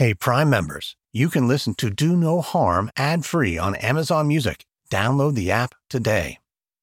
Hey, Prime members, you can listen to Do No Harm ad-free on Amazon Music. Download the app today.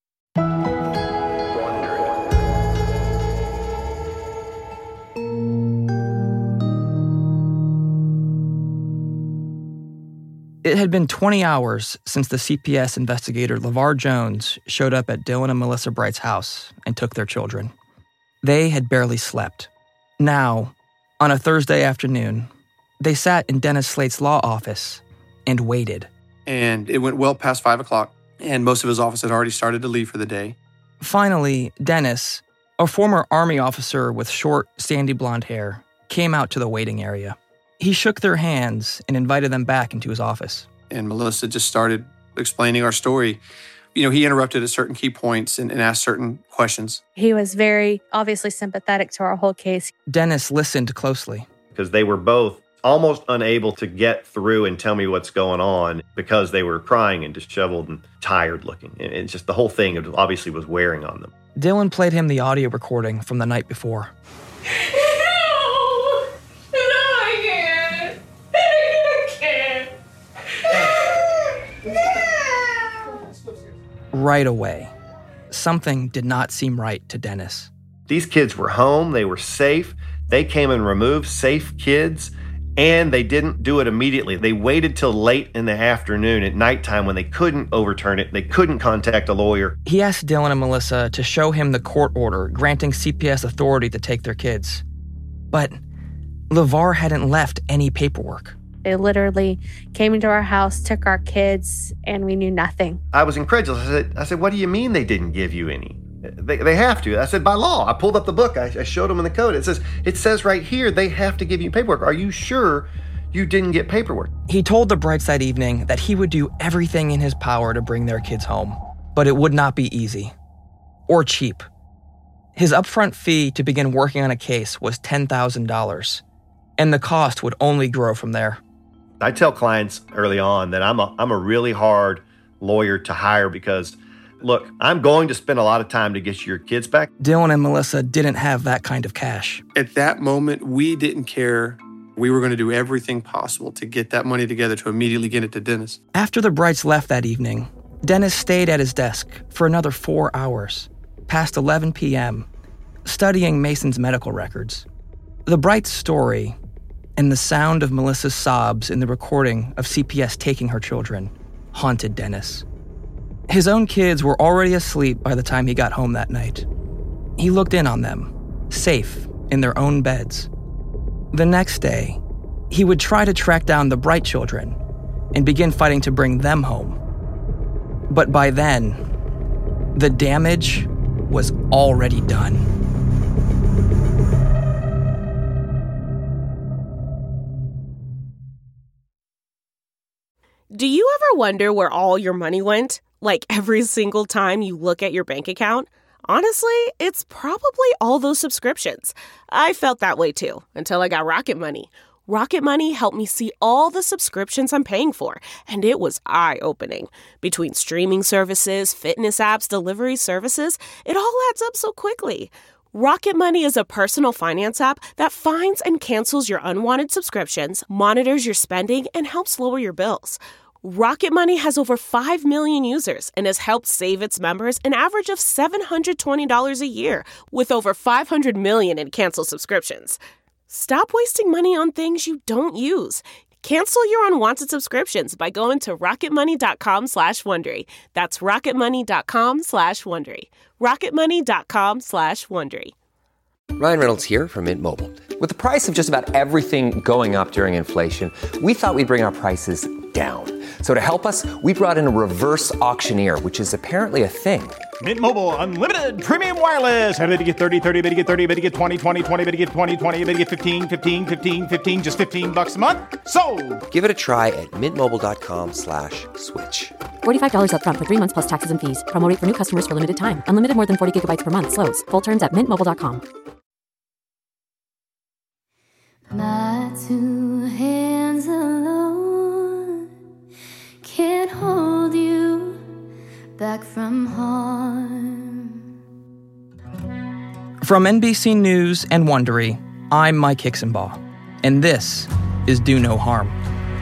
It had been 20 hours since the CPS investigator LeVar Jones showed up at Dylan and Melissa Bright's house and took their children. They had barely slept. Now, on a Thursday afternoon, they sat in Dennis Slate's law office and waited. And it went well past 5 o'clock, and most of his office had already started to leave for the day. Finally, Dennis, a former Army officer with short, sandy blonde hair, came out to the waiting area. He shook their hands and invited them back into his office. And Melissa just started explaining our story. He interrupted at certain key points and asked certain questions. He was very obviously sympathetic to our whole case. Dennis listened closely. Because they were both almost unable to get through and tell me what's going on because they were crying and disheveled and tired looking. And it's just the whole thing obviously was wearing on them. Dylan played him the audio recording from the night before. Right away, something did not seem right to Dennis. These kids were home, they were safe, they came and removed safe kids, and they didn't do it immediately. They waited till late in the afternoon at nighttime when they couldn't overturn it, they couldn't contact a lawyer. He asked Dylan and Melissa to show him the court order granting CPS authority to take their kids. But LeVar hadn't left any paperwork. They literally came into our house, took our kids, and we knew nothing. I was incredulous. I said, what do you mean they didn't give you any? They have to. I said, by law. I pulled up the book. I showed them in the code. It says right here they have to give you paperwork. Are you sure you didn't get paperwork? He told the Brightside Evening that he would do everything in his power to bring their kids home, but it would not be easy or cheap. His upfront fee to begin working on a case was $10,000, and the cost would only grow from there. I tell clients early on that I'm a really hard lawyer to hire because, look, I'm going to spend a lot of time to get your kids back. Dylan and Melissa didn't have that kind of cash. At that moment, we didn't care. We were going to do everything possible to get that money together to immediately get it to Dennis. After the Brights left that evening, Dennis stayed at his desk for another 4 hours, past 11 p.m., studying Mason's medical records. The Brights' story and the sound of Melissa's sobs in the recording of CPS taking her children haunted Dennis. His own kids were already asleep by the time he got home that night. He looked in on them, safe in their own beds. The next day, he would try to track down the Bright children and begin fighting to bring them home. But by then, the damage was already done. Do you ever wonder where all your money went? Like every single time you look at your bank account? Honestly, it's probably all those subscriptions. I felt that way too, until I got Rocket Money. Rocket Money helped me see all the subscriptions I'm paying for, and it was eye-opening. Between streaming services, fitness apps, delivery services, it all adds up so quickly. Rocket Money is a personal finance app that finds and cancels your unwanted subscriptions, monitors your spending, and helps lower your bills. Rocket Money has over 5 million users and has helped save its members an average of $720 a year, with over 500 million in canceled subscriptions. Stop wasting money on things you don't use. Cancel your unwanted subscriptions by going to rocketmoney.com/Wondery. That's rocketmoney.com/Wondery. rocketmoney.com/Wondery. Ryan Reynolds here from Mint Mobile. With the price of just about everything going up during inflation, we thought we'd bring our prices down. So to help us, we brought in a reverse auctioneer, which is apparently a thing. Mint Mobile Unlimited Premium Wireless. How to get 30, 30, bit to get 30, bit to get 20, 20, 20, bit to get 20, 20, bit to get 15, 15, 15, 15, just $15 a month? Sold! Give it a try at mintmobile.com/switch. $45 up front for 3 months plus taxes and fees. Promo rate for new customers for limited time. Unlimited more than 40 gigabytes per month. Slows full terms at mintmobile.com. My two hands alone can't hold you back from harm. From NBC News and Wondery, I'm Mike Hixenbaugh, and this is Do No Harm.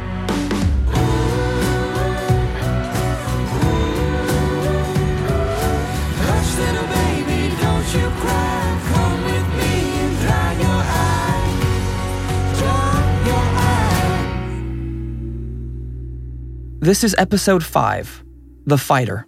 This is episode 5, The Fighter.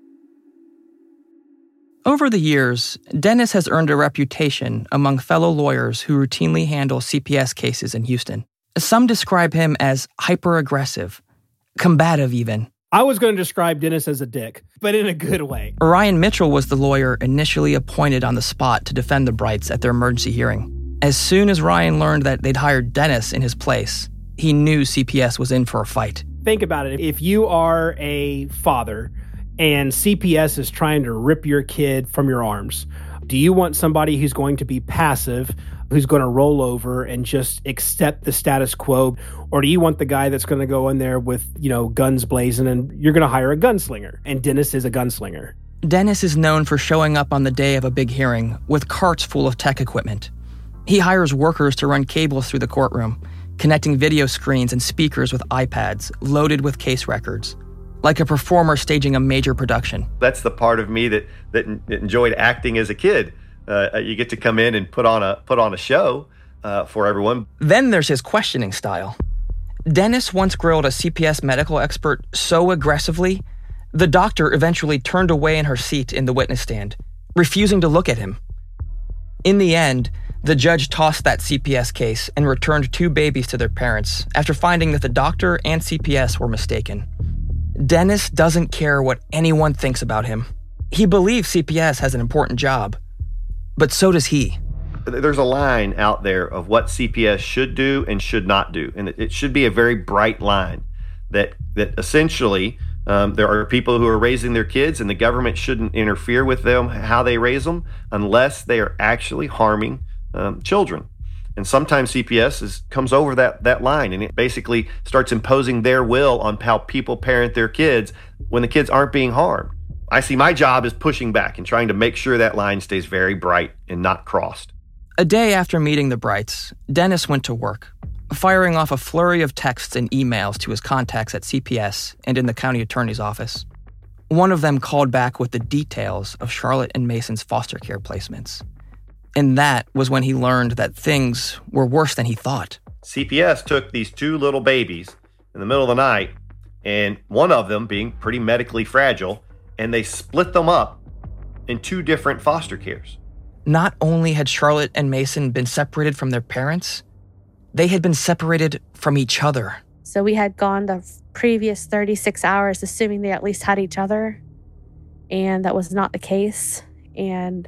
Over the years, Dennis has earned a reputation among fellow lawyers who routinely handle CPS cases in Houston. Some describe him as hyper-aggressive, combative even. I was going to describe Dennis as a dick, but in a good way. Ryan Mitchell was the lawyer initially appointed on the spot to defend the Brights at their emergency hearing. As soon as Ryan learned that they'd hired Dennis in his place, he knew CPS was in for a fight. Think about it. If you are a father and CPS is trying to rip your kid from your arms, do you want somebody who's going to be passive, who's going to roll over and just accept the status quo? Or do you want the guy that's going to go in there with, guns blazing, and you're going to hire a gunslinger? And Dennis is a gunslinger. Dennis is known for showing up on the day of a big hearing with carts full of tech equipment. He hires workers to run cables through the courtroom, connecting video screens and speakers with iPads loaded with case records, like a performer staging a major production. That's the part of me that enjoyed acting as a kid. You get to come in and put on a show for everyone. Then there's his questioning style. Dennis once grilled a CPS medical expert so aggressively, the doctor eventually turned away in her seat in the witness stand, refusing to look at him. In the end, the judge tossed that CPS case and returned 2 babies to their parents after finding that the doctor and CPS were mistaken. Dennis doesn't care what anyone thinks about him. He believes CPS has an important job, but so does he. There's a line out there of what CPS should do and should not do, and it should be a very bright line that essentially there are people who are raising their kids, and the government shouldn't interfere with them, how they raise them, unless they are actually harming children. And sometimes CPS comes over that line, and it basically starts imposing their will on how people parent their kids when the kids aren't being harmed. I see my job as pushing back and trying to make sure that line stays very bright and not crossed. A day after meeting the Brights, Dennis went to work, firing off a flurry of texts and emails to his contacts at CPS and in the county attorney's office. One of them called back with the details of Charlotte and Mason's foster care placements. And that was when he learned that things were worse than he thought. CPS took these 2 little babies in the middle of the night, and one of them being pretty medically fragile, and they split them up in 2 different foster cares. Not only had Charlotte and Mason been separated from their parents, they had been separated from each other. So we had gone the previous 36 hours assuming they at least had each other, and that was not the case. And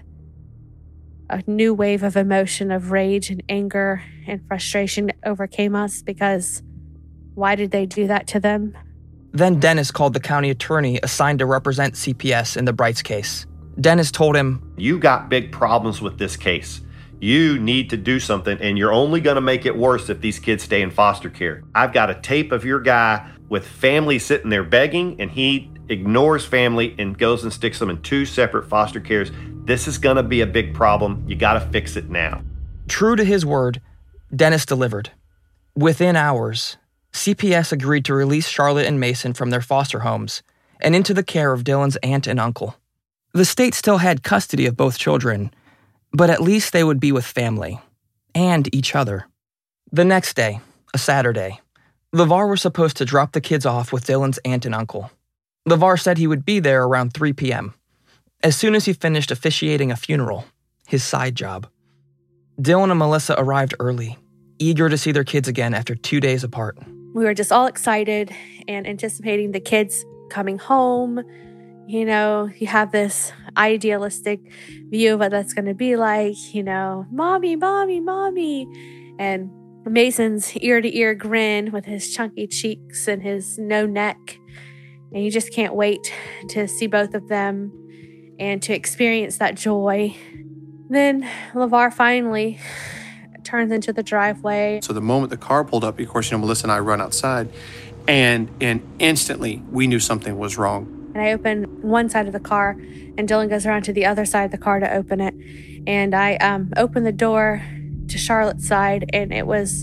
a new wave of emotion of rage and anger and frustration overcame us because why did they do that to them? Then Dennis called the county attorney assigned to represent CPS in the Brights case. Dennis told him, "You got big problems with this case. You need to do something, and you're only going to make it worse if these kids stay in foster care. I've got a tape of your guy with family sitting there begging, and he ignores family and goes and sticks them in 2 separate foster cares. This is going to be a big problem. You got to fix it now." True to his word, Dennis delivered. Within hours, CPS agreed to release Charlotte and Mason from their foster homes and into the care of Dylan's aunt and uncle. The state still had custody of both children, but at least they would be with family and each other. The next day, a Saturday, LeVar was supposed to drop the kids off with Dylan's aunt and uncle. LeVar said he would be there around 3 p.m., as soon as he finished officiating a funeral, his side job. Dylan and Melissa arrived early, eager to see their kids again after 2 days apart. We were just all excited and anticipating the kids coming home. You have this idealistic view of what that's going to be like, mommy, mommy, mommy. And Mason's ear-to-ear grin with his chunky cheeks and his no neck. And you just can't wait to see both of them and to experience that joy. Then LeVar finally turns into the driveway. So the moment the car pulled up, of course, Melissa and I run outside, and instantly we knew something was wrong. And I open one side of the car, and Dylan goes around to the other side of the car to open it. And I open the door to Charlotte's side, and it was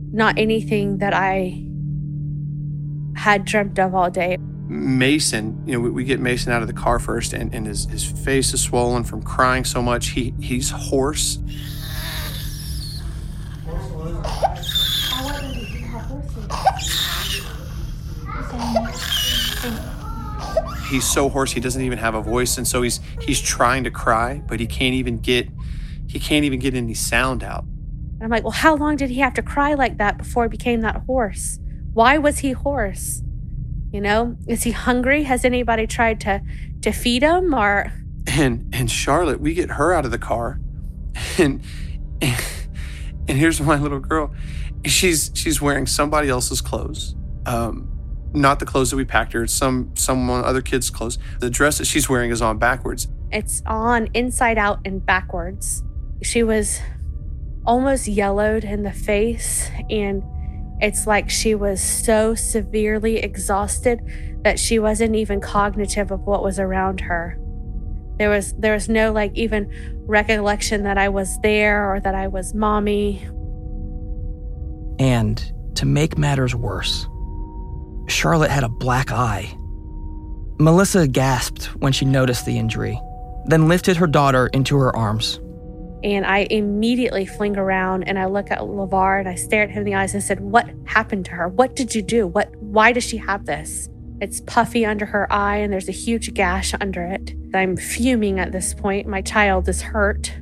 not anything that I had dreamt of all day. Mason, we get Mason out of the car first, and his face is swollen from crying so much. He's hoarse. He's so hoarse he doesn't even have a voice, and so he's trying to cry, but he can't even get any sound out. And I'm like, well, how long did he have to cry like that before he became that hoarse? Why was he hoarse? Is he hungry? Has anybody tried to feed him? Or and Charlotte, we get her out of the car, and here's my little girl. She's wearing somebody else's clothes. Not the clothes that we packed her. It's someone other kid's clothes. The dress that she's wearing is on backwards. It's on inside out and backwards. She was almost yellowed in the face, and it's like she was so severely exhausted that she wasn't even cognitive of what was around her. There was no even recollection that I was there or that I was mommy. And to make matters worse, Charlotte had a black eye. Melissa gasped when she noticed the injury, then lifted her daughter into her arms. And I immediately fling around and I look at LeVar and I stare at him in the eyes and said, what happened to her? What did you do? Why does she have this? It's puffy under her eye and there's a huge gash under it. I'm fuming at this point. My child is hurt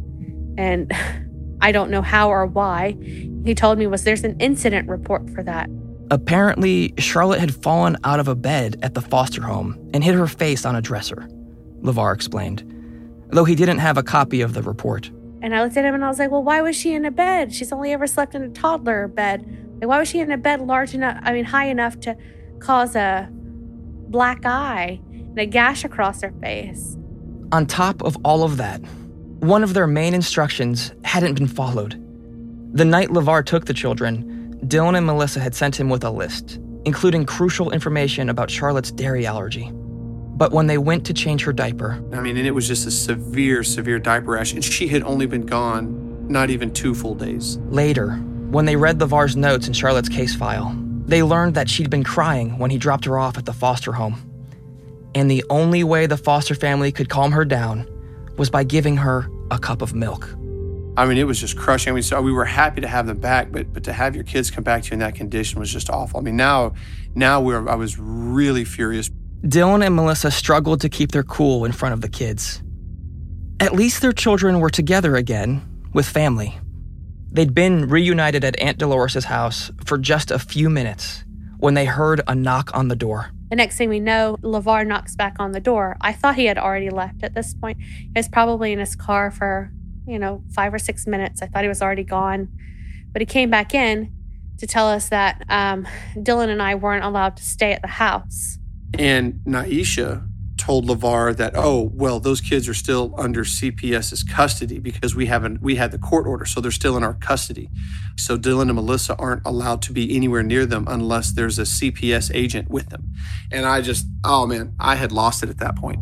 and I don't know how or why. He told me there's an incident report for that. Apparently, Charlotte had fallen out of a bed at the foster home and hit her face on a dresser, LeVar explained, though he didn't have a copy of the report. And I looked at him and I was like, well, why was she in a bed? She's only ever slept in a toddler bed. Why was she in a bed high enough to cause a black eye and a gash across her face? On top of all of that, one of their main instructions hadn't been followed. The night LeVar took the children, Dylan and Melissa had sent him with a list, including crucial information about Charlotte's dairy allergy. But when they went to change her diaper... and it was just a severe, severe diaper rash, and she had only been gone not even 2 full days. Later, when they read LeVar's notes in Charlotte's case file, they learned that she'd been crying when he dropped her off at the foster home. And the only way the foster family could calm her down was by giving her a cup of milk. It was just crushing. So we were happy to have them back, but to have your kids come back to you in that condition was just awful. Now I was really furious. Dylan and Melissa struggled to keep their cool in front of the kids. At least their children were together again, with family. They'd been reunited at Aunt Dolores' house for just a few minutes when they heard a knock on the door. The next thing we know, LeVar knocks back on the door. I thought he had already left at this point. He was probably in his car for 5 or 6 minutes. I thought he was already gone. But he came back in to tell us that Dylan and I weren't allowed to stay at the house. And Naisha told LeVar that, those kids are still under CPS's custody because we had the court order, so they're still in our custody. So Dylan and Melissa aren't allowed to be anywhere near them unless there's a CPS agent with them. And I had lost it at that point.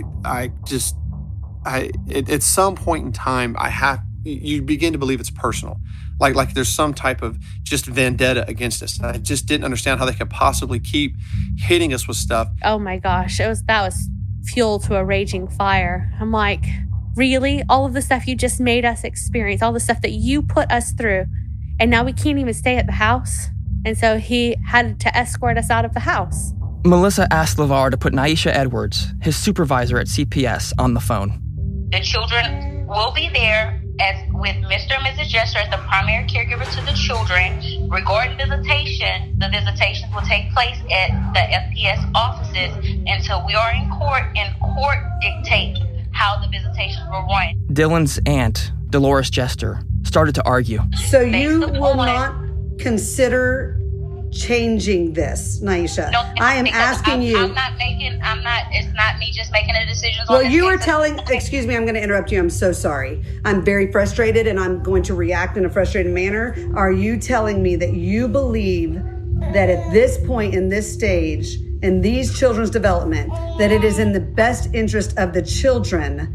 At some point in time, you begin to believe it's personal. Like there's some type of just vendetta against us. I just didn't understand how they could possibly keep hitting us with stuff. Oh my gosh, that was fuel to a raging fire. I'm like, really? All of the stuff you just made us experience, all the stuff that you put us through, and now we can't even stay at the house? And so he had to escort us out of the house. Melissa asked LeVar to put Naisha Edwards, his supervisor at CPS, on the phone. The children will be there with Mr. and Mrs. Jester as the primary caregiver to the children. Regarding visitation, the visitations will take place at the FPS offices until we are in court, and court dictates how the visitations will run. Dylan's aunt, Dolores Jester, started to argue. So you will not consider changing this, Naisha? No, I am asking you. It's not me just making a decision. Well, you were telling, excuse me, I'm going to interrupt you. I'm so sorry. I'm very frustrated and I'm going to react in a frustrated manner. Are you telling me that you believe that at this point in this stage, in these children's development, that it is in the best interest of the children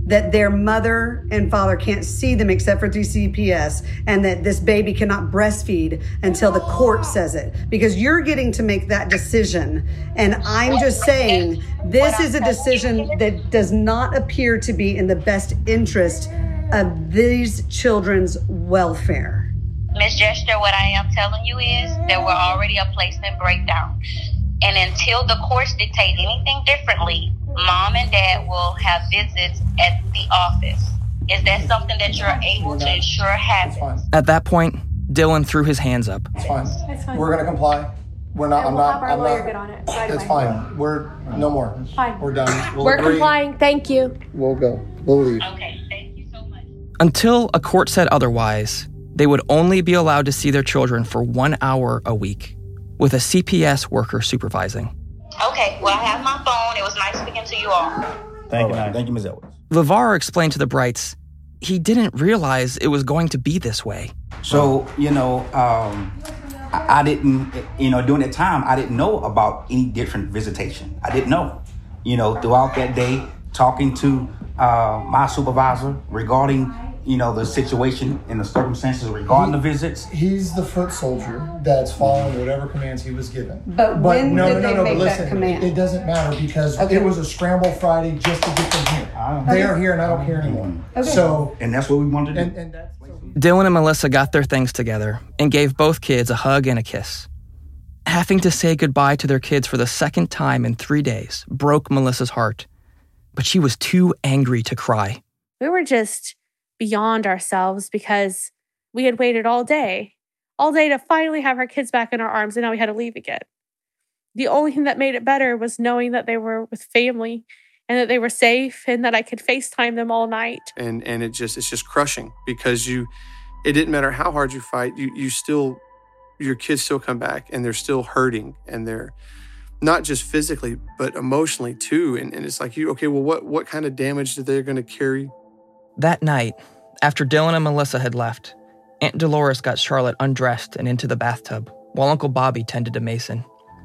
that their mother and father can't see them except for through CPS, and that this baby cannot breastfeed until the court says it, because you're getting to make that decision. And I'm just saying, this is a decision that does not appear to be in the best interest of these children's welfare. Ms. Jester, what I am telling you is that we're already a placement breakdown. And until the courts dictate anything differently, Mom and Dad will have visits at the office. Is that something that you're able to ensure happens? At that point, Dylan threw his hands up. It's fine. It's fine. We're going to comply. We're not. We'll have our lawyer get on it right It's away. fine. We're no more. Fine. We're done. We're complying. Thank you. We'll go. We'll leave. Okay, thank you so much. Until a court said otherwise, they would only be allowed to see their children for 1 hour a week, with a CPS worker supervising. Okay, well, I have my phone. It was nice speaking to you all. Thank you, Thank you, Ms. Edwards. LeVar explained to the Brights he didn't realize it was going to be this way. So, I didn't, during that time, I didn't know about any different visitation. I didn't know. Throughout that day, talking to my supervisor regarding, the situation and the circumstances regarding the visits. He's the foot soldier that's following whatever commands he was given. But when did they make that command? It doesn't matter because it was a scramble Friday just to get them here. They are here and I don't care anymore. Okay. So, and that's what we wanted to do. And that's Dylan and Melissa got their things together and gave both kids a hug and a kiss. Having to say goodbye to their kids for the second time in 3 days broke Melissa's heart, but she was too angry to cry. We were just beyond ourselves because we had waited all day to finally have our kids back in our arms, and now we had to leave again. The only thing that made it better was knowing that they were with family and that they were safe and that I could FaceTime them all night. And it's just crushing because it didn't matter how hard you fight, your kids still come back and they're still hurting, and they're not just physically, but emotionally too. And it's like, what kind of damage are they going to carry? That night, after Dylan and Melissa had left, Aunt Dolores got Charlotte undressed and into the bathtub while Uncle Bobby tended to Mason.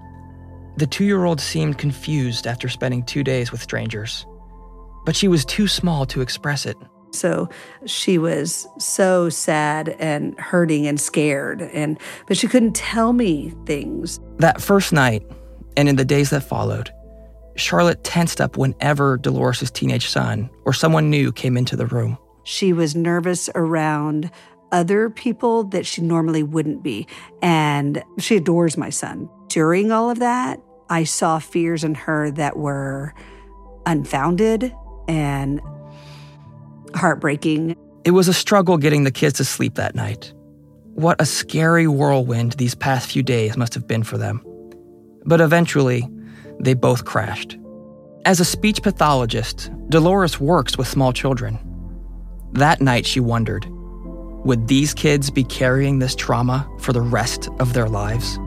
The 2-year-old seemed confused after spending 2 days with strangers, but she was too small to express it. So she was so sad and hurting and scared, but she couldn't tell me things. That first night, and in the days that followed, Charlotte tensed up whenever Dolores' teenage son or someone new came into the room. She was nervous around other people that she normally wouldn't be, and she adores my son. During all of that, I saw fears in her that were unfounded and heartbreaking. It was a struggle getting the kids to sleep that night. What a scary whirlwind these past few days must have been for them. But eventually, they both crashed. As a speech pathologist, Dolores works with small children. That night, she wondered, would these kids be carrying this trauma for the rest of their lives?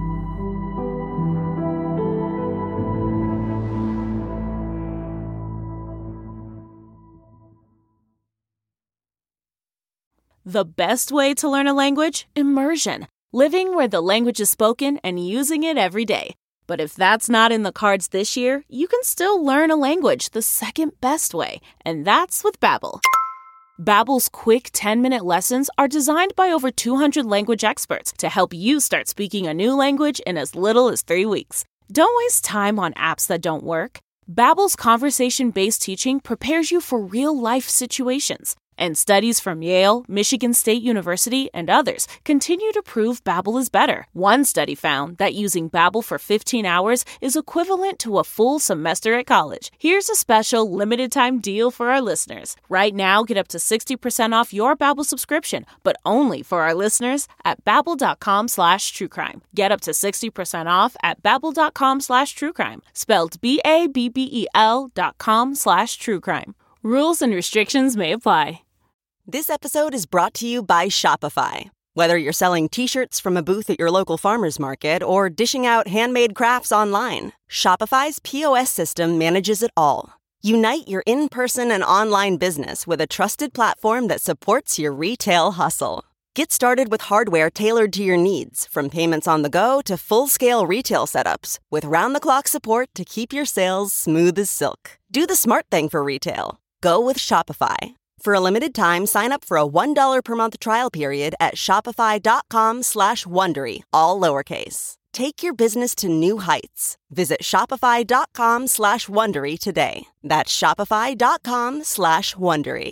The best way to learn a language? Immersion. Living where the language is spoken and using it every day. But if that's not in the cards this year, you can still learn a language the second best way, and that's with Babbel. Babbel's quick 10-minute lessons are designed by over 200 language experts to help you start speaking a new language in as little as 3 weeks. Don't waste time on apps that don't work. Babbel's conversation-based teaching prepares you for real-life situations. And studies from Yale, Michigan State University, and others continue to prove Babbel is better. One study found that using Babbel for 15 hours is equivalent to a full semester at college. Here's a special limited-time deal for our listeners. Right now, get up to 60% off your Babbel subscription, but only for our listeners at Babbel.com/truecrime. Get up to 60% off at Babbel.com/truecrime. Spelled BABBEL.com/truecrime. Rules and restrictions may apply. This episode is brought to you by Shopify. Whether you're selling t-shirts from a booth at your local farmer's market or dishing out handmade crafts online, Shopify's POS system manages it all. Unite your in-person and online business with a trusted platform that supports your retail hustle. Get started with hardware tailored to your needs, from payments on the go to full-scale retail setups, with round-the-clock support to keep your sales smooth as silk. Do the smart thing for retail. go with Shopify. For a limited time, sign up for a $1 per month trial period at shopify.com/Wondery, all lowercase. Take your business to new heights. Visit shopify.com/Wondery today. That's shopify.com/Wondery.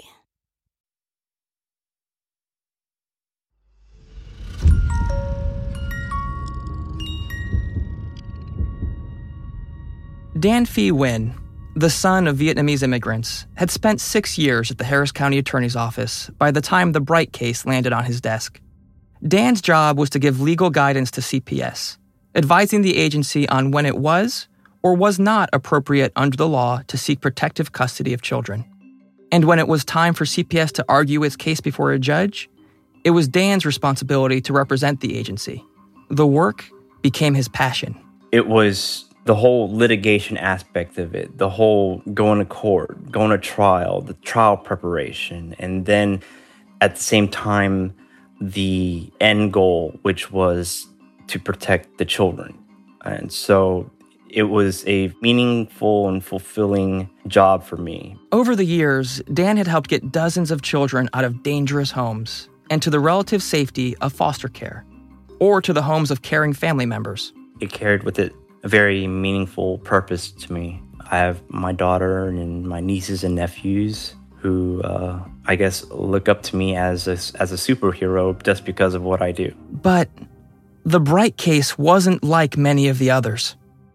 Dan Phi Nguyen, the son of Vietnamese immigrants, had spent 6 years at the Harris County Attorney's Office by the time the Bright case landed on his desk. Dan's job was to give legal guidance to CPS, advising the agency on when it was or was not appropriate under the law to seek protective custody of children. And when it was time for CPS to argue its case before a judge, it was Dan's responsibility to represent the agency. The work became his passion. It was the whole litigation aspect of it, the whole going to court, going to trial, the trial preparation, and then at the same time, the end goal, which was to protect the children. And so it was a meaningful and fulfilling job for me. Over the years, Dan had helped get dozens of children out of dangerous homes and to the relative safety of foster care, or to the homes of caring family members. It carried with it a very meaningful purpose to me. I have my daughter and my nieces and nephews who, I guess, look up to me as a superhero just because of what I do. But the Bright case wasn't like many of the others.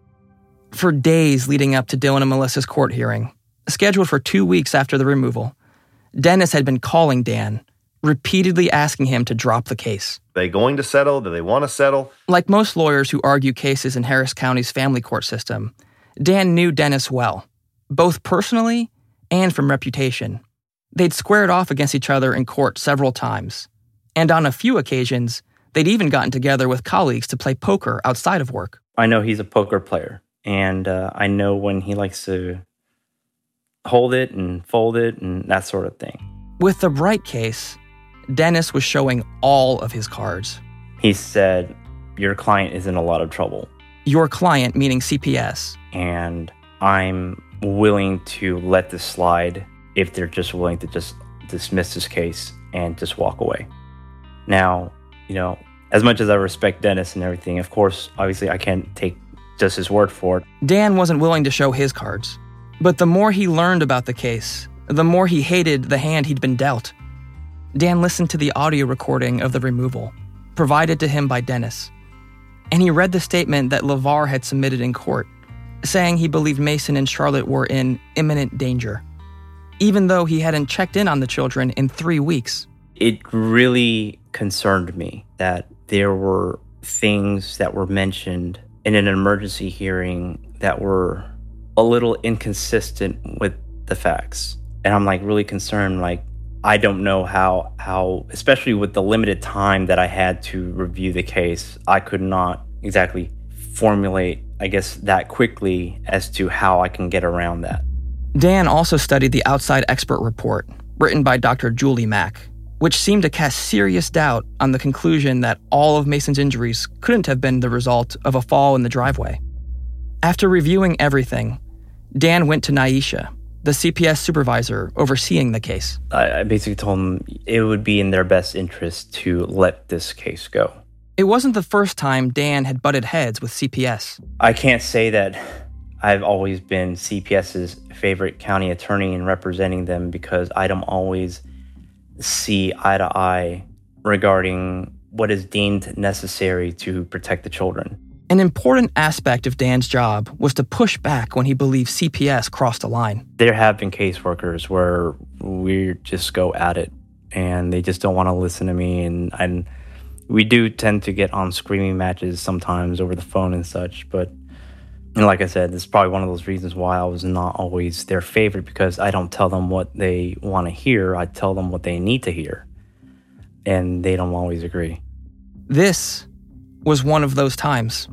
For days leading up to Dylan and Melissa's court hearing, scheduled for 2 weeks after the removal, Dennis had been calling Dan, repeatedly asking him to drop the case. Are they going to settle? Do they want to settle? Like most lawyers who argue cases in Harris County's family court system, Dan knew Dennis well, both personally and from reputation. They'd squared off against each other in court several times, and on a few occasions, they'd even gotten together with colleagues to play poker outside of work. I know he's a poker player, and I know when he likes to hold it and fold it and that sort of thing. With the Bright case, Dennis was showing all of his cards. He said, your client is in a lot of trouble. Your client, meaning CPS. And I'm willing to let this slide if they're just willing to just dismiss this case and just walk away. Now, as much as I respect Dennis and everything, of course, obviously I can't take just his word for it. Dan wasn't willing to show his cards. But the more he learned about the case, the more he hated the hand he'd been dealt. Dan listened to the audio recording of the removal, provided to him by Dennis, and he read the statement that LeVar had submitted in court, saying he believed Mason and Charlotte were in imminent danger, even though he hadn't checked in on the children in 3 weeks. It really concerned me that there were things that were mentioned in an emergency hearing that were a little inconsistent with the facts. And I'm really concerned, I don't know how, especially with the limited time that I had to review the case, I could not exactly formulate, that quickly as to how I can get around that. Dan also studied the outside expert report written by Dr. Julie Mack, which seemed to cast serious doubt on the conclusion that all of Mason's injuries couldn't have been the result of a fall in the driveway. After reviewing everything, Dan went to Nyesha, the CPS supervisor overseeing the case. I basically told them it would be in their best interest to let this case go. It wasn't the first time Dan had butted heads with CPS. I can't say that I've always been CPS's favorite county attorney in representing them because I don't always see eye to eye regarding what is deemed necessary to protect the children. An important aspect of Dan's job was to push back when he believed CPS crossed a line. There have been caseworkers where we just go at it and they just don't want to listen to me. And we do tend to get on screaming matches sometimes over the phone and such. But like I said, this is probably one of those reasons why I was not always their favorite, because I don't tell them what they want to hear. I tell them what they need to hear. And they don't always agree. This was one of those times.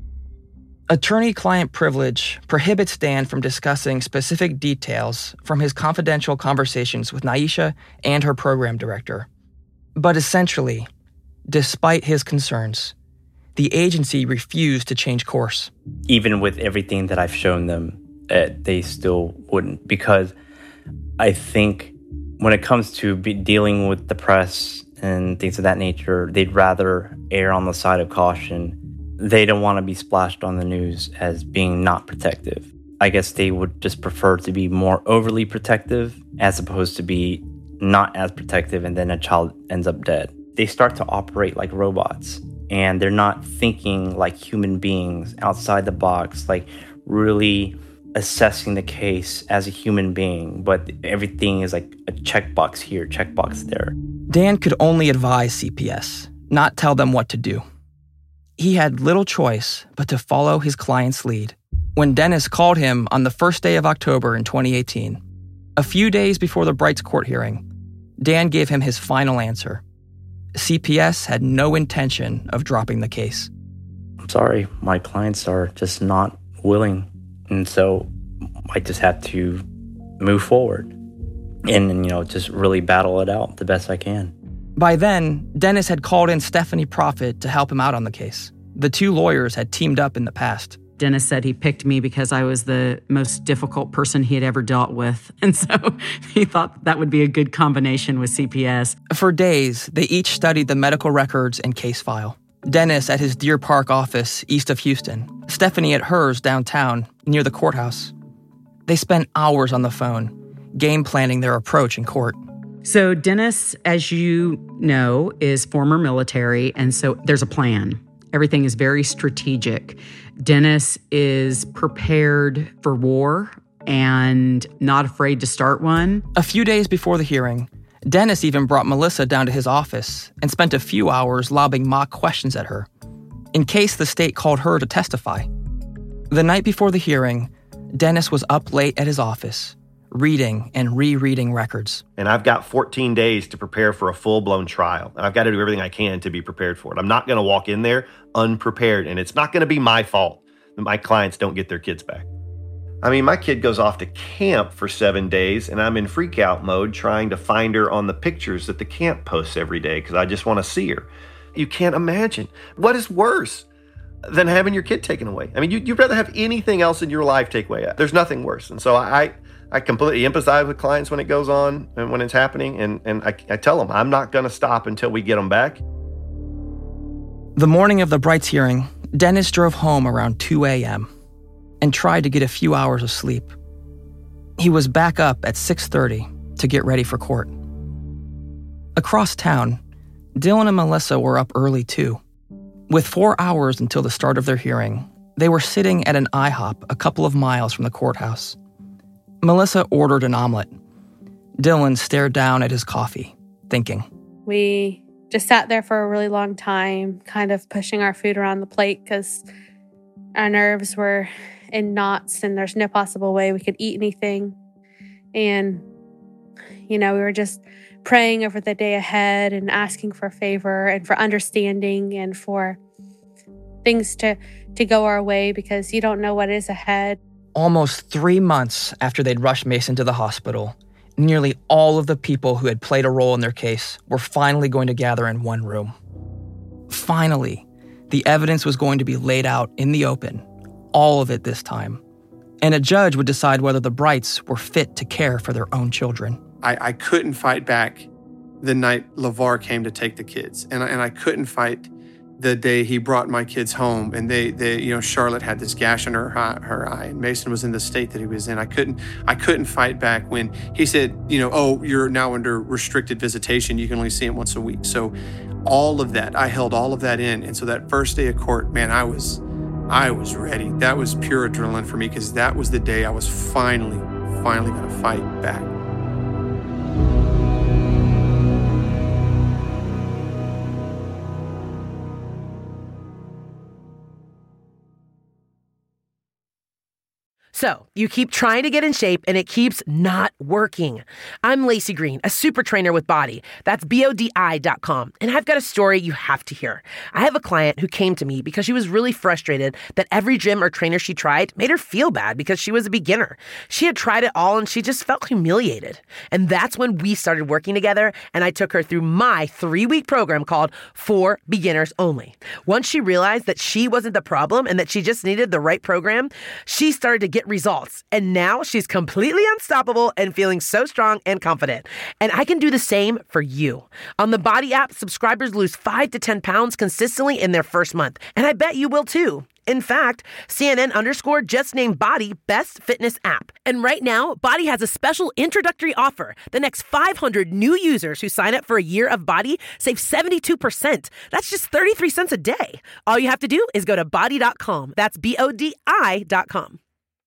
Attorney-client privilege prohibits Dan from discussing specific details from his confidential conversations with Nyesha and her program director. But essentially, despite his concerns, the agency refused to change course. Even with everything that I've shown them, they still wouldn't, because I think when it comes to dealing with the press and things of that nature, they'd rather err on the side of caution. They don't want to be splashed on the news as being not protective. I guess they would just prefer to be more overly protective as opposed to be not as protective and then a child ends up dead. They start to operate like robots and they're not thinking like human beings outside the box, like really assessing the case as a human being, but everything is like a checkbox here, checkbox there. Dan could only advise CPS, not tell them what to do. He had little choice but to follow his client's lead. When Dennis called him on the first day of October in 2018, a few days before the Brights court hearing, Dan gave him his final answer. CPS had no intention of dropping the case. I'm sorry, my clients are just not willing. And so I just have to move forward and, just really battle it out the best I can. By then, Dennis had called in Stephanie Prophet to help him out on the case. The two lawyers had teamed up in the past. Dennis said he picked me because I was the most difficult person he had ever dealt with. And so he thought that would be a good combination with CPS. For days, they each studied the medical records and case file. Dennis at his Deer Park office east of Houston, Stephanie at hers downtown near the courthouse. They spent hours on the phone, game planning their approach in court. So Dennis, as you know, is former military, and so there's a plan. Everything is very strategic. Dennis is prepared for war and not afraid to start one. A few days before the hearing, Dennis even brought Melissa down to his office and spent a few hours lobbing mock questions at her, in case the state called her to testify. The night before the hearing, Dennis was up late at his office, reading and rereading records. And I've got 14 days to prepare for a full-blown trial. And I've got to do everything I can to be prepared for it. I'm not going to walk in there unprepared, and it's not going to be my fault that my clients don't get their kids back. I mean, my kid goes off to camp for 7 days, and I'm in freak-out mode trying to find her on the pictures that the camp posts every day because I just want to see her. You can't imagine. What is worse than having your kid taken away? I mean, you'd rather have anything else in your life take away. There's nothing worse. And so I completely empathize with clients when it goes on and when it's happening. And I tell them, I'm not going to stop until we get them back. The morning of the Brights hearing, Dennis drove home around 2 a.m. and tried to get a few hours of sleep. He was back up at 6:30 to get ready for court. Across town, Dylan and Melissa were up early too. With 4 hours until the start of their hearing, they were sitting at an IHOP a couple of miles from the courthouse. Melissa ordered an omelet. Dylan stared down at his coffee, thinking. We just sat there for a really long time, kind of pushing our food around the plate because our nerves were in knots and there's no possible way we could eat anything. And, we were just praying over the day ahead and asking for favor and for understanding and for things to go our way because you don't know what is ahead. Almost 3 months after they'd rushed Mason to the hospital, nearly all of the people who had played a role in their case were finally going to gather in one room. Finally, the evidence was going to be laid out in the open, all of it this time, and a judge would decide whether the Brights were fit to care for their own children. I couldn't fight back the night LeVar came to take the kids, and I couldn't fight the day he brought my kids home, and they Charlotte had this gash in her eye, and Mason was in the state that he was in. I couldn't fight back when he said, oh, you're now under restricted visitation. You can only see him once a week. So all of that, I held all of that in. And so that first day of court, man, I was ready. That was pure adrenaline for me because that was the day I was finally going to fight back. So, you keep trying to get in shape and it keeps not working. I'm Lacey Green, a super trainer with Body. That's BODI.com. And I've got a story you have to hear. I have a client who came to me because she was really frustrated that every gym or trainer she tried made her feel bad because she was a beginner. She had tried it all and she just felt humiliated. And that's when we started working together and I took her through my 3-week program called For Beginners Only. Once she realized that she wasn't the problem and that she just needed the right program, she started to get immediate results. And now she's completely unstoppable and feeling so strong and confident. And I can do the same for you. On the Body app, subscribers lose 5 to 10 pounds consistently in their first month. And I bet you will too. In fact, CNN_ just named Body Best Fitness App. And right now, Body has a special introductory offer. The next 500 new users who sign up for a year of Body save 72%. That's just 33 cents a day. All you have to do is go to body.com. That's BODI.com.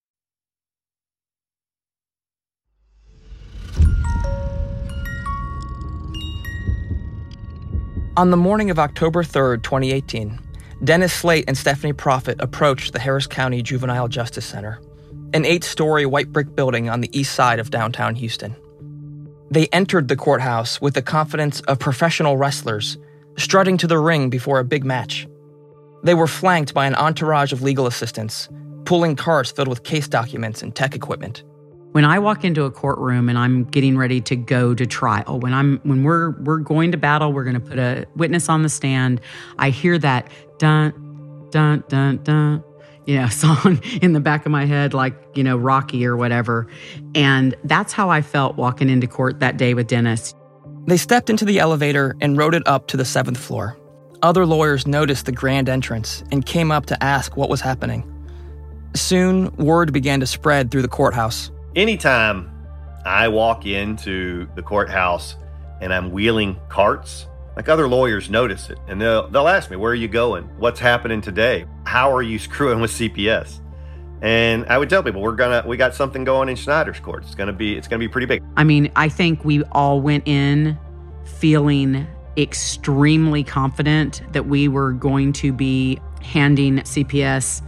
On the morning of October 3rd, 2018, Dennis Slate and Stephanie Prophet approached the Harris County Juvenile Justice Center, an 8-story white brick building on the east side of downtown Houston. They entered the courthouse with the confidence of professional wrestlers strutting to the ring before a big match. They were flanked by an entourage of legal assistants, pulling carts filled with case documents and tech equipment. When I walk into a courtroom and I'm getting ready to go to trial, when we're going to battle, we're going to put a witness on the stand, I hear that dun, dun, dun, dun, song in the back of my head, like, Rocky or whatever. And that's how I felt walking into court that day with Dennis. They stepped into the elevator and rode it up to the 7th floor. Other lawyers noticed the grand entrance and came up to ask what was happening. Soon, word began to spread through the courthouse. Anytime I walk into the courthouse and I'm wheeling carts, like, other lawyers notice it, and they'll ask me, "Where are you going? What's happening today? How are you screwing with CPS?" And I would tell people, we got something going in Schneider's court. It's gonna be pretty big. I mean, I think we all went in feeling extremely confident that we were going to be handing CPS,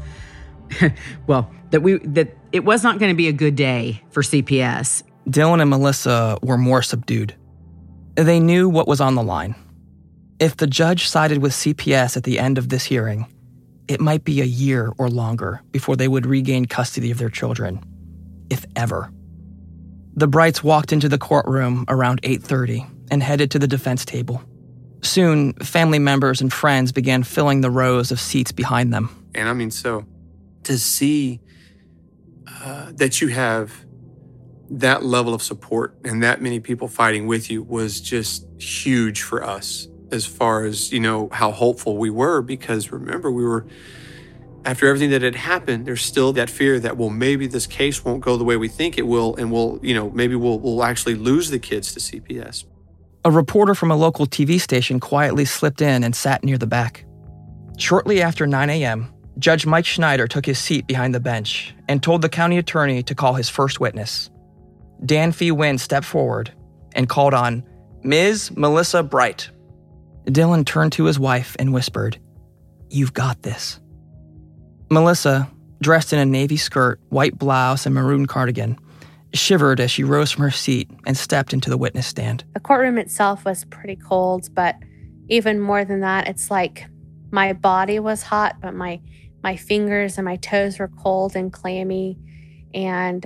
that it was not going to be a good day for CPS. Dylan and Melissa were more subdued. They knew what was on the line. If the judge sided with CPS at the end of this hearing, it might be a year or longer before they would regain custody of their children, if ever. The Brights walked into the courtroom around 8:30 and headed to the defense table. Soon, family members and friends began filling the rows of seats behind them. And so to see that you have that level of support and that many people fighting with you was just huge for us, as far as, how hopeful we were, because remember, after everything that had happened, there's still that fear that, well, maybe this case won't go the way we think it will, and maybe we'll actually lose the kids to CPS. A reporter from a local TV station quietly slipped in and sat near the back. Shortly after 9 a.m., Judge Mike Schneider took his seat behind the bench and told the county attorney to call his first witness. Dan Fee Wynn stepped forward and called on Ms. Melissa Bright. Dylan turned to his wife and whispered, "You've got this." Melissa, dressed in a navy skirt, white blouse, and maroon cardigan, shivered as she rose from her seat and stepped into the witness stand. The courtroom itself was pretty cold, but even more than that, it's like my body was hot, but my fingers and my toes were cold and clammy. And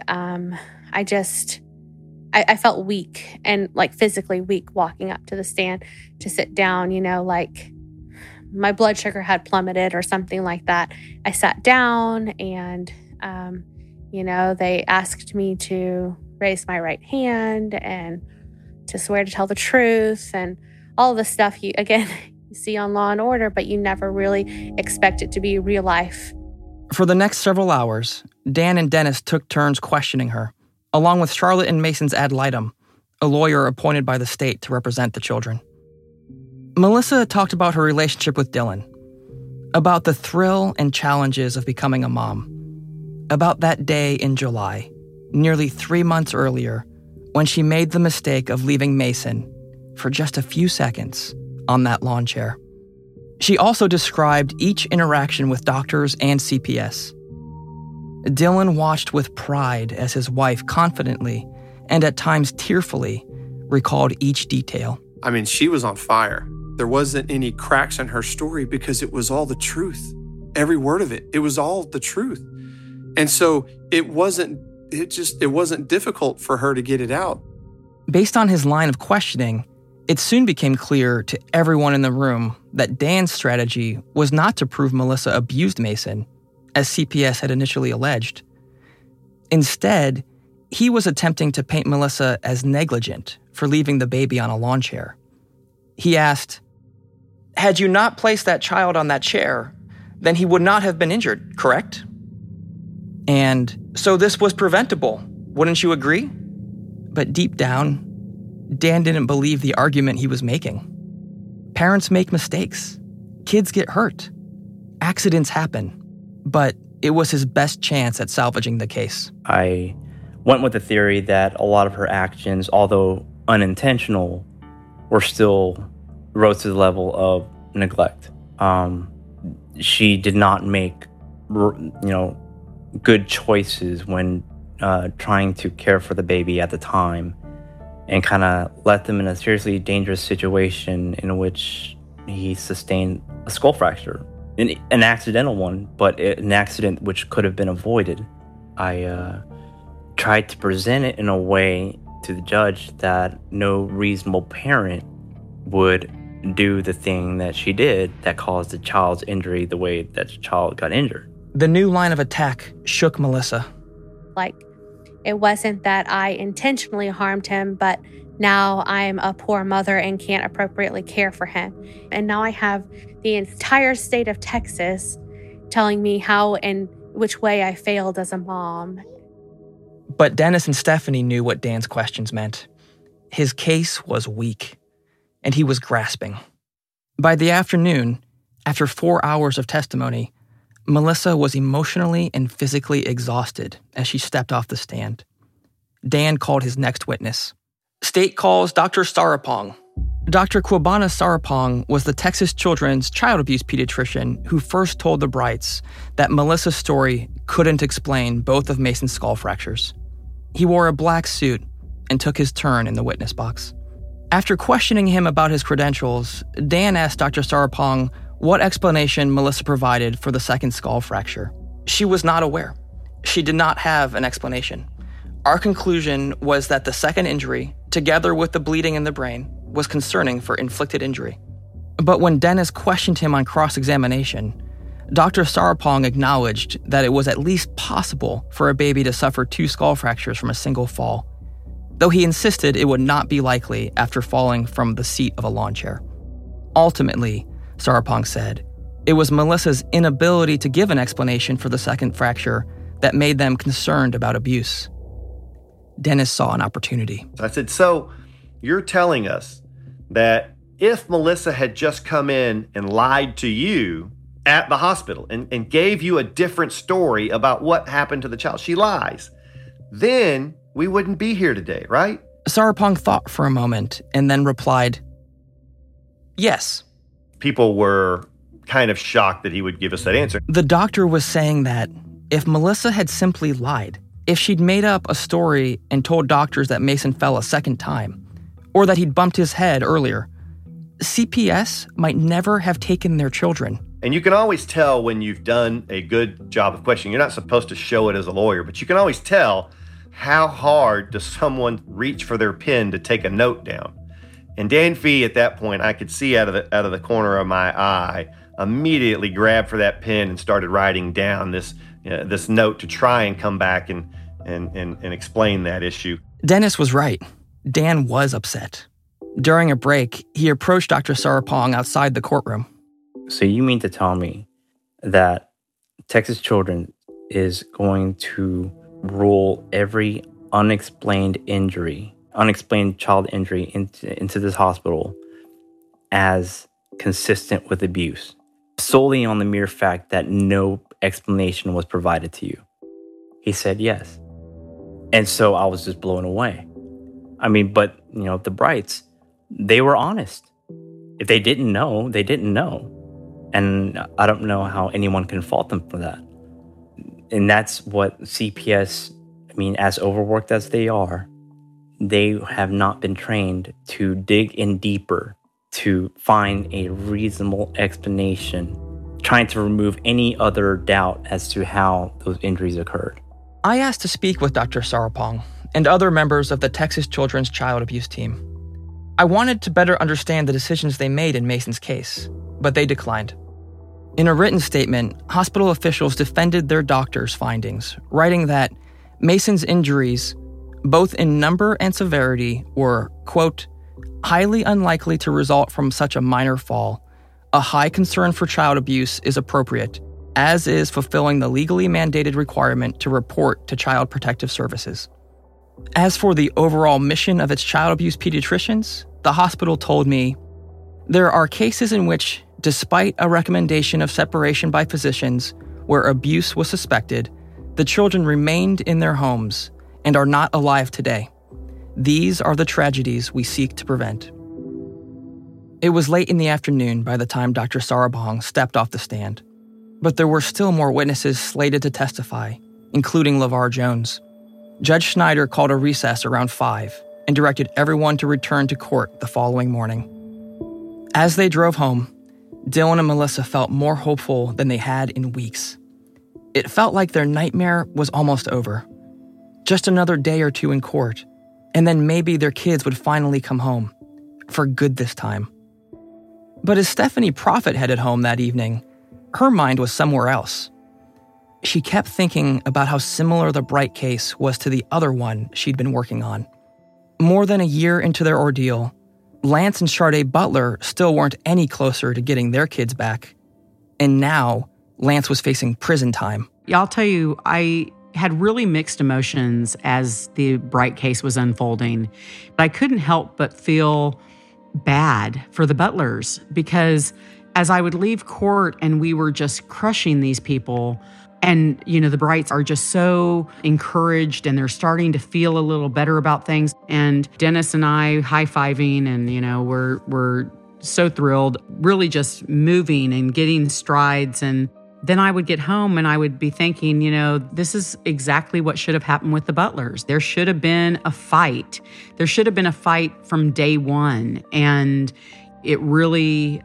I felt weak and like physically weak walking up to the stand to sit down, like my blood sugar had plummeted or something like that. I sat down and, they asked me to raise my right hand and to swear to tell the truth and all the stuff you see on Law & Order, but you never really expect it to be real life. For the next several hours, Dan and Dennis took turns questioning her, along with Charlotte and Mason's ad litem, a lawyer appointed by the state to represent the children. Melissa talked about her relationship with Dylan, about the thrill and challenges of becoming a mom, about that day in July, nearly 3 months earlier, when she made the mistake of leaving Mason for just a few seconds on that lawn chair. She also described each interaction with doctors and CPS. Dylan watched with pride as his wife confidently and at times tearfully recalled each detail. She was on fire. There wasn't any cracks in her story because it was all the truth. Every word of it. It was all the truth. And so it wasn't difficult for her to get it out. Based on his line of questioning, it soon became clear to everyone in the room that Dan's strategy was not to prove Melissa abused Mason, as CPS had initially alleged. Instead, he was attempting to paint Melissa as negligent for leaving the baby on a lawn chair. He asked, "Had you not placed that child on that chair, then he would not have been injured, correct? And so this was preventable, wouldn't you agree?" But deep down, Dan didn't believe the argument he was making. Parents make mistakes. Kids get hurt. Accidents happen. But it was his best chance at salvaging the case. I went with the theory that a lot of her actions, although unintentional, were still rose to the level of neglect. She did not make, good choices when trying to care for the baby at the time, and kind of left them in a seriously dangerous situation in which he sustained a skull fracture. An accidental one, but an accident which could have been avoided. I tried to present it in a way to the judge that no reasonable parent would do the thing that she did that caused the child's injury the way that the child got injured. The new line of attack shook Melissa. Like, it wasn't that I intentionally harmed him, but now I'm a poor mother and can't appropriately care for him. And now I have the entire state of Texas telling me how and which way I failed as a mom. But Dennis and Stephanie knew what Dan's questions meant. His case was weak, and he was grasping. By the afternoon, after 4 hours of testimony, Melissa was emotionally and physically exhausted as she stepped off the stand. Dan called his next witness. State calls Dr. Sarapong. Dr. Kwabana Sarapong was the Texas Children's child abuse pediatrician who first told the Brights that Melissa's story couldn't explain both of Mason's skull fractures. He wore a black suit and took his turn in the witness box. After questioning him about his credentials, Dan asked Dr. Sarapong what explanation Melissa provided for the second skull fracture. She was not aware. She did not have an explanation. Our conclusion was that the second injury, together with the bleeding in the brain, was concerning for inflicted injury. But when Dennis questioned him on cross-examination, Dr. Sarapong acknowledged that it was at least possible for a baby to suffer 2 skull fractures from a single fall, though he insisted it would not be likely after falling from the seat of a lawn chair. Ultimately, Sarapong said, it was Melissa's inability to give an explanation for the second fracture that made them concerned about abuse. Dennis saw an opportunity. I said, so you're telling us that if Melissa had just come in and lied to you at the hospital and gave you a different story about what happened to the child, she lies, then we wouldn't be here today, right? Sarapong thought for a moment and then replied, yes. People were kind of shocked that he would give us that answer. The doctor was saying that if Melissa had simply lied, if she'd made up a story and told doctors that Mason fell a second time, or that he'd bumped his head earlier, CPS might never have taken their children. And you can always tell when you've done a good job of questioning. You're not supposed to show it as a lawyer, but you can always tell how hard does someone reach for their pen to take a note down. And Dan Fee, at that point, I could see out of the corner of my eye, immediately grabbed for that pen and started writing down this note to try and come back and explain that issue. Dennis was right. Dan was upset. During a break, he approached Dr. Sarapong outside the courtroom. So you mean to tell me that Texas Children is going to rule every unexplained child injury into this hospital as consistent with abuse, solely on the mere fact that no explanation was provided to you? He said yes. And so I was just blown away. I mean, but, the Brights, they were honest. If they didn't know, they didn't know. And I don't know how anyone can fault them for that. And that's what CPS, as overworked as they are, they have not been trained to dig in deeper to find a reasonable explanation, trying to remove any other doubt as to how those injuries occurred. I asked to speak with Dr. Sarapong and other members of the Texas Children's Child Abuse Team. I wanted to better understand the decisions they made in Mason's case, but they declined. In a written statement, hospital officials defended their doctor's findings, writing that Mason's injuries, both in number and severity, were, quote, highly unlikely to result from such a minor fall. A high concern for child abuse is appropriate, as is fulfilling the legally mandated requirement to report to Child Protective Services. As for the overall mission of its child abuse pediatricians, the hospital told me, there are cases in which, despite a recommendation of separation by physicians where abuse was suspected, the children remained in their homes and are not alive today. These are the tragedies we seek to prevent. It was late in the afternoon by the time Dr. Sarabong stepped off the stand, but there were still more witnesses slated to testify, including LeVar Jones. Judge Schneider called a recess around 5 and directed everyone to return to court the following morning. As they drove home, Dylan and Melissa felt more hopeful than they had in weeks. It felt like their nightmare was almost over. Just another day or two in court, and then maybe their kids would finally come home. For good this time. But as Stephanie Prophet headed home that evening, her mind was somewhere else. She kept thinking about how similar the Bright case was to the other one she'd been working on. More than a year into their ordeal, Lance and Sharday Butler still weren't any closer to getting their kids back. And now, Lance was facing prison time. Yeah, I'll tell you, I had really mixed emotions as the Bright case was unfolding. But I couldn't help but feel bad for the Butlers because as I would leave court and we were just crushing these people, and, you know, the Brights are just so encouraged and they're starting to feel a little better about things. And Dennis and I high-fiving and, you know, we're so thrilled, really just moving and getting strides. And then I would get home and I would be thinking, you know, this is exactly what should have happened with the Butlers. There should have been a fight. There should have been a fight from day one. And it really...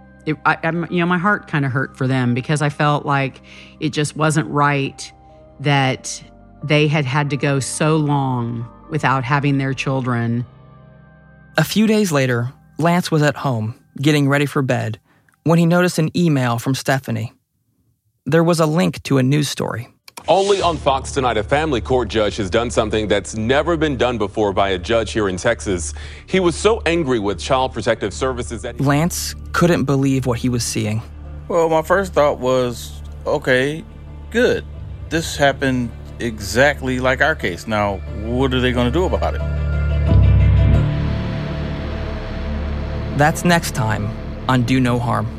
my heart kind of hurt for them because I felt like it just wasn't right that they had to go so long without having their children. A few days later, Lance was at home, getting ready for bed, when he noticed an email from Stephanie. There was a link to a news story. Only on Fox Tonight, a family court judge has done something that's never been done before by a judge here in Texas. He was so angry with Child Protective Services that Lance couldn't believe what he was seeing. Well, my first thought was, okay, good. This happened exactly like our case. Now, what are they going to do about it? That's next time on Do No Harm.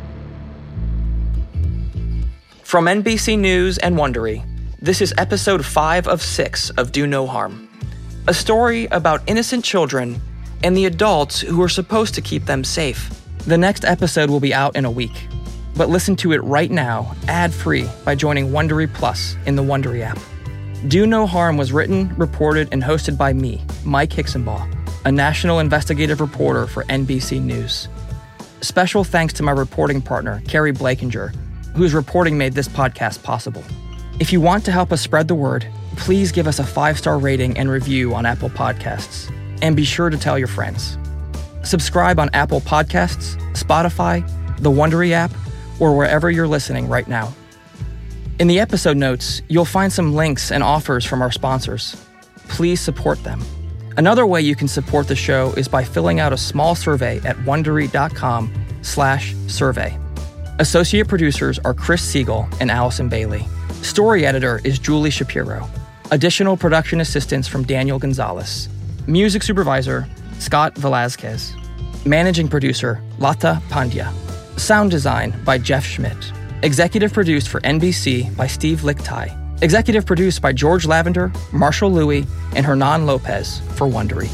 From NBC News and Wondery, this is episode 5 of 6 of Do No Harm. A story about innocent children and the adults who are supposed to keep them safe. The next episode will be out in a week, but listen to it right now, ad-free, by joining Wondery Plus in the Wondery app. Do No Harm was written, reported, and hosted by me, Mike Hicksonbaugh, a national investigative reporter for NBC News. Special thanks to my reporting partner, Carrie Blakinger, whose reporting made this podcast possible. If you want to help us spread the word, please give us a 5-star rating and review on Apple Podcasts. And be sure to tell your friends. Subscribe on Apple Podcasts, Spotify, the Wondery app, or wherever you're listening right now. In the episode notes, you'll find some links and offers from our sponsors. Please support them. Another way you can support the show is by filling out a small survey at Wondery.com/survey. Associate producers are Chris Siegel and Allison Bailey. Story editor is Julie Shapiro. Additional production assistance from Daniel Gonzalez. Music supervisor, Scott Velazquez. Managing producer, Lata Pandya. Sound design by Jeff Schmidt. Executive produced for NBC by Steve Lickteig. Executive produced by George Lavender, Marshall Louis, and Hernan Lopez for Wondery.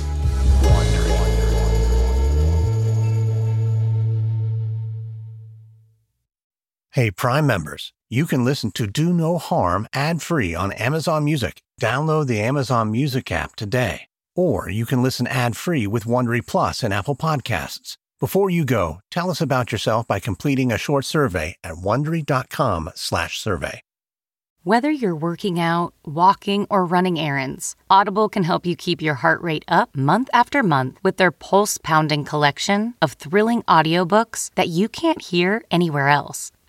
Hey, Prime members, you can listen to Do No Harm ad-free on Amazon Music. Download the Amazon Music app today. Or you can listen ad-free with Wondery Plus and Apple Podcasts. Before you go, tell us about yourself by completing a short survey at Wondery.com/survey. Whether you're working out, walking, or running errands, Audible can help you keep your heart rate up month after month with their pulse-pounding collection of thrilling audiobooks that you can't hear anywhere else.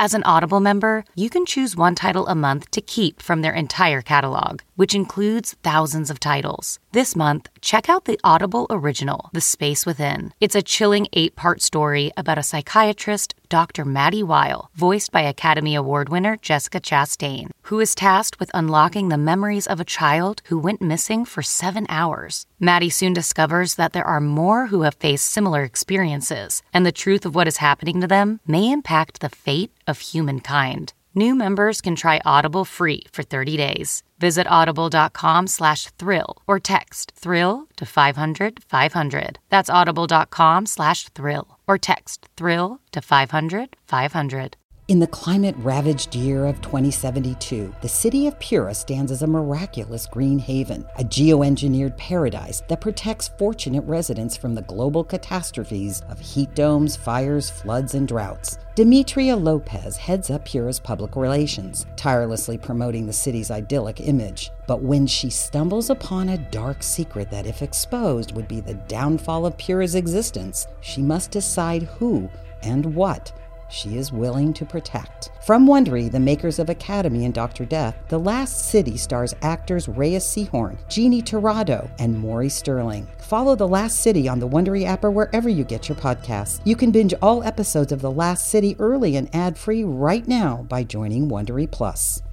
As an Audible member, you can choose one title a month to keep from their entire catalog, which includes thousands of titles. This month, check out the Audible original, The Space Within. It's a chilling 8-part story about a psychiatrist, Dr. Maddie Weil, voiced by Academy Award winner Jessica Chastain, who is tasked with unlocking the memories of a child who went missing for 7 hours. Maddie soon discovers that there are more who have faced similar experiences, and the truth of what is happening to them may impact the fate of humankind. New members can try Audible free for 30 days. Visit audible.com/thrill or text thrill to 500-500. That's audible.com/thrill or text thrill to 500-500. In the climate-ravaged year of 2072, the city of Pura stands as a miraculous green haven, a geoengineered paradise that protects fortunate residents from the global catastrophes of heat domes, fires, floods, and droughts. Demetria Lopez heads up Pura's public relations, tirelessly promoting the city's idyllic image. But when she stumbles upon a dark secret that, if exposed, would be the downfall of Pura's existence, she must decide who and what she is willing to protect. From Wondery, the makers of Academy and Dr. Death, The Last City stars actors Reyes Sehorn, Jeannie Torrado, and Maury Sterling. Follow The Last City on the Wondery app or wherever you get your podcasts. You can binge all episodes of The Last City early and ad-free right now by joining Wondery Plus.